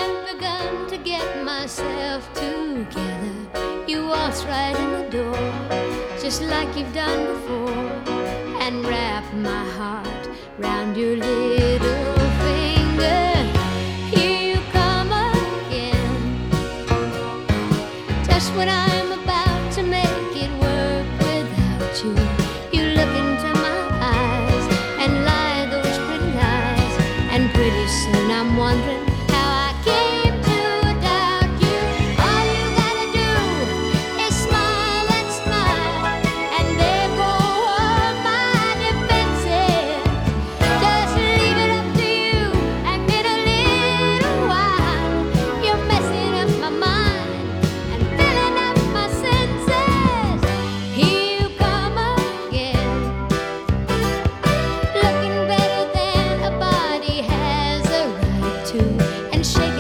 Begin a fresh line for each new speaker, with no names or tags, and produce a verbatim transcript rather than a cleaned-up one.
I've begun to get myself together, you waltz right in the door, just like you've done before, and wrap my heart round your little finger. Here you come again, just when I'm about to make it work without you. You look into my eyes and lie those pretty lies, and pretty soon I'm wondering how I came to doubt you. All you gotta do is smile and smile, and there go all my defenses. Just leave it up to you, and in a little while you're messing up my mind and filling up my senses. Here you come again, looking better than a body has a right to, and shaking